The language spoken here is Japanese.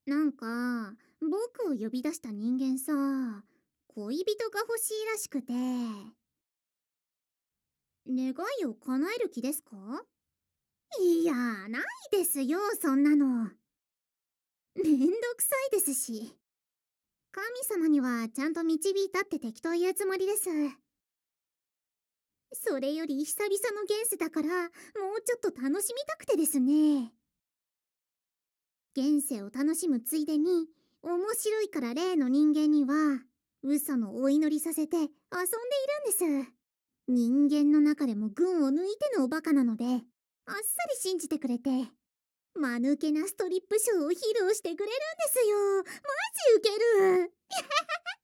なんか、僕を呼び出した人間さ、恋人が欲しいらしくて、願いを叶える気ですか？いや、ないですよ、そんなの。めんどくさいですし。神様にはちゃんと導いたって適当言うつもりです。それより久々の現世だから、もうちょっと楽しみたくてですね。現世を楽しむついでに、面白いから例の人間には、嘘のお祈りさせて遊んでいるんです。人間の中でも群を抜いてのおバカなので、あっさり信じてくれて、間抜けなストリップショーを披露してくれるんですよ。マジウケる。